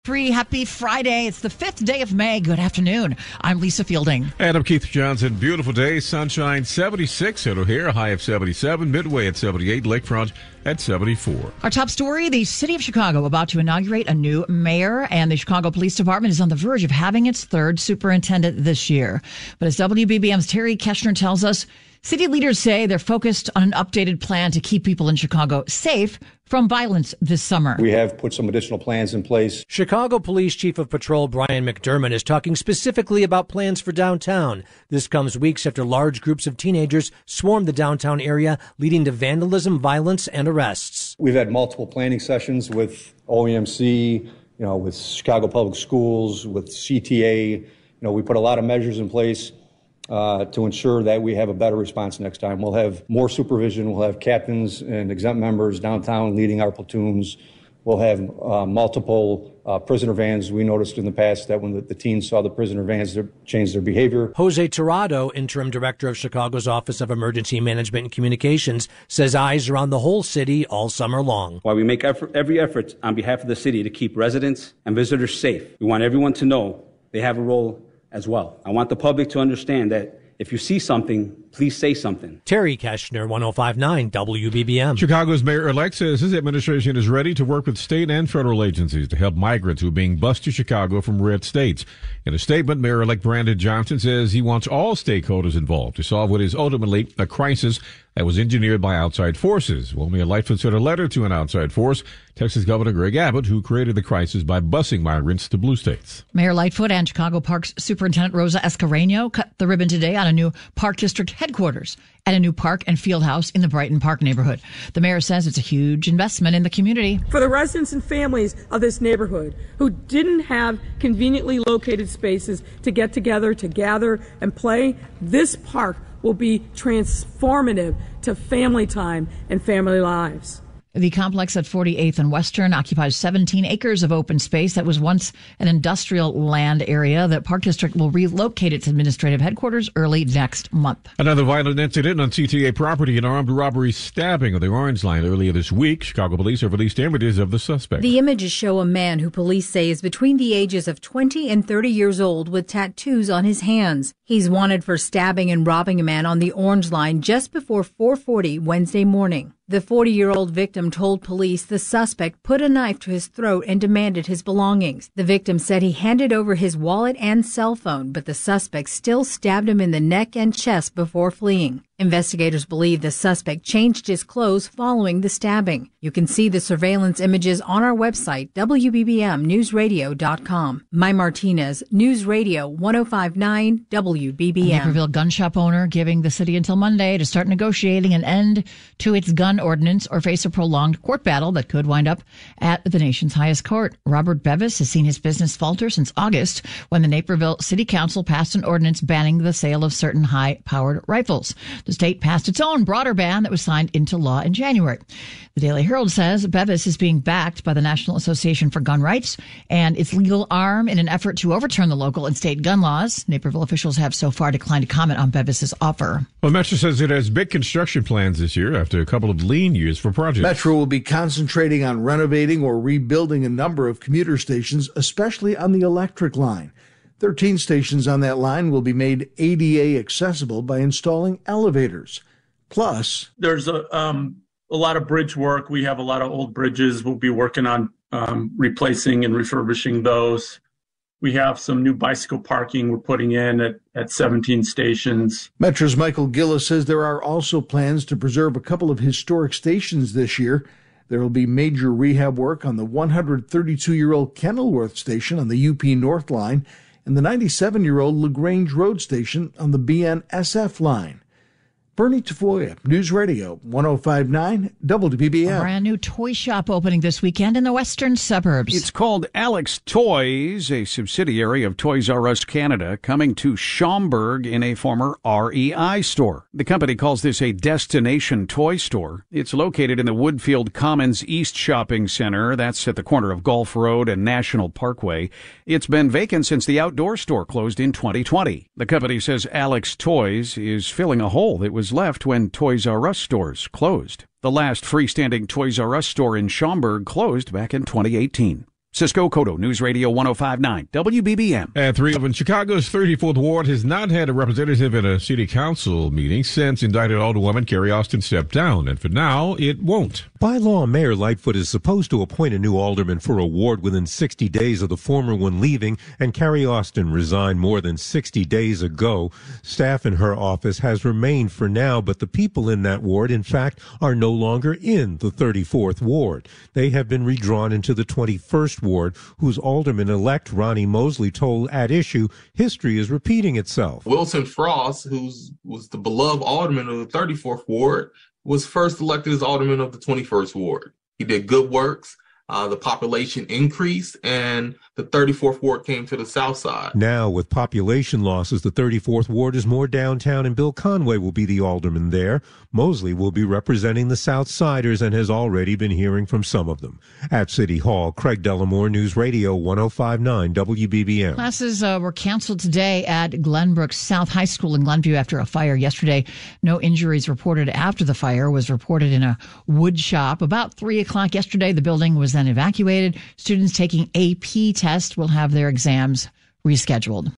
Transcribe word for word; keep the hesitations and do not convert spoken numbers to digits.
Free happy Friday. It's the fifth day of May. Good afternoon. I'm Lisa Fielding. And I'm Keith Johnson. Beautiful day. Sunshine seventy-six at O'Hare. High of seventy-seven. Midway at seventy-eight. Lakefront at seventy-four. Our top story, the city of Chicago about to inaugurate a new mayor, and the Chicago Police Department is on the verge of having its third superintendent this year. But as W B B M's Terry Keshner tells us, city leaders say they're focused on an updated plan to keep people in Chicago safe from violence this summer. We have put some additional plans in place. Chicago Police Chief of Patrol Brian McDermott is talking specifically about plans for downtown. This comes weeks after large groups of teenagers swarmed the downtown area, leading to vandalism, violence, and arrests. We've had multiple planning sessions with O E M C, you know, with Chicago Public Schools, with C T A. You know, we put a lot of measures in place Uh, to ensure that we have a better response next time. We'll have more supervision. We'll have captains and exempt members downtown leading our platoons. We'll have uh, multiple uh, prisoner vans. We noticed in the past that when the, the teens saw the prisoner vans, they changed their behavior. Jose Tirado, interim director of Chicago's Office of Emergency Management and Communications, says eyes are on the whole city all summer long. While we make effort, every effort on behalf of the city to keep residents and visitors safe, we want everyone to know they have a role as well. I want the public to understand that if you see something, please say something. Terry Keshner, one oh five point nine W B B M. Chicago's mayor-elect says his administration is ready to work with state and federal agencies to help migrants who are being bused to Chicago from red states. In a statement, Mayor-elect Brandon Johnson says he wants all stakeholders involved to solve what is ultimately a crisis that was engineered by outside forces. Well, Mayor Lightfoot sent a letter to an outside force, Texas Governor Greg Abbott, who created the crisis by busing migrants to blue states. Mayor Lightfoot and Chicago Parks Superintendent Rosa Escareno cut the ribbon today on a new Park District headquarters at a new park and field house in the Brighton Park neighborhood. The mayor says it's a huge investment in the community. For the residents and families of this neighborhood who didn't have conveniently located spaces to get together, to gather and play, this park will be transformative to family time and family lives. The complex at forty-eighth and Western occupies seventeen acres of open space that was once an industrial land area. The Park District will relocate its administrative headquarters early next month. Another violent incident on C T A property, an armed robbery stabbing of the Orange Line earlier this week. Chicago police have released images of the suspect. The images show a man who police say is between the ages of twenty and thirty years old with tattoos on his hands. He's wanted for stabbing and robbing a man on the Orange Line just before four forty Wednesday morning. The forty-year-old victim told police the suspect put a knife to his throat and demanded his belongings. The victim said he handed over his wallet and cell phone, but the suspect still stabbed him in the neck and chest before fleeing. Investigators believe the suspect changed his clothes following the stabbing. You can see the surveillance images on our website, W B B M news radio dot com. Mai Martinez, News Radio one oh five point nine W B B M. A Naperville gun shop owner giving the city until Monday to start negotiating an end to its gun ordinance or face a prolonged court battle that could wind up at the nation's highest court. Robert Bevis has seen his business falter since August when the Naperville City Council passed an ordinance banning the sale of certain high-powered rifles. The state passed its own broader ban that was signed into law in January. The Daily Herald says Bevis is being backed by the National Association for Gun Rights and its legal arm in an effort to overturn the local and state gun laws. Naperville officials have so far declined to comment on Bevis's offer. Well, Metro says it has big construction plans this year after a couple of lean years for projects. Metro will be concentrating on renovating or rebuilding a number of commuter stations, especially on the electric line. thirteen stations on that line will be made A D A accessible by installing elevators. Plus, there's a, um, a lot of bridge work. We have a lot of old bridges. We'll be working on um, replacing and refurbishing those. We have some new bicycle parking we're putting in at, at seventeen stations. Metro's Michael Gillis says there are also plans to preserve a couple of historic stations this year. There will be major rehab work on the one hundred thirty-two-year-old Kenilworth station on the U P North line and the ninety-seven-year-old LaGrange Road station on the B N S F line. Bernie Tafoya, News Radio one oh five point nine W B B M. A brand new toy shop opening this weekend in the western suburbs. It's called Alex Toys, a subsidiary of Toys R Us Canada, coming to Schaumburg in a former R E I store. The company calls this a destination toy store. It's located in the Woodfield Commons East Shopping Center. That's at the corner of Gulf Road and National Parkway. It's been vacant since the outdoor store closed in twenty twenty. The company says Alex Toys is filling a hole that was left when Toys R Us stores closed. The last freestanding Toys R Us store in Schaumburg closed back in twenty eighteen. Cisco Cotto, News Radio one oh five point nine, W B B M. At three eleven, Chicago's thirty-fourth Ward has not had a representative in a city council meeting since indicted Alderwoman Carrie Austin stepped down, and for now, it won't. By law, Mayor Lightfoot is supposed to appoint a new alderman for a ward within sixty days of the former one leaving, and Carrie Austin resigned more than sixty days ago. Staff in her office has remained for now, but the people in that ward, in fact, are no longer in the thirty-fourth Ward. They have been redrawn into the twenty-first Ward, whose alderman-elect Ronnie Mosley told At Issue history is repeating itself. Wilson Frost, who was the beloved alderman of the thirty-fourth Ward, was first elected as alderman of the twenty-first Ward. He did good works. Uh, the population increased, and the thirty-fourth Ward came to the south side. Now, with population losses, the thirty-fourth Ward is more downtown, and Bill Conway will be the alderman there. Mosley will be representing the South Siders and has already been hearing from some of them. At City Hall, Craig Dellamore, News Radio one oh five point nine W B B M. Classes uh, were canceled today at Glenbrook South High School in Glenview after a fire yesterday. No injuries reported after the fire was reported in a wood shop. About three o'clock yesterday, the building was then evacuated. Students taking A P tests will have their exams rescheduled.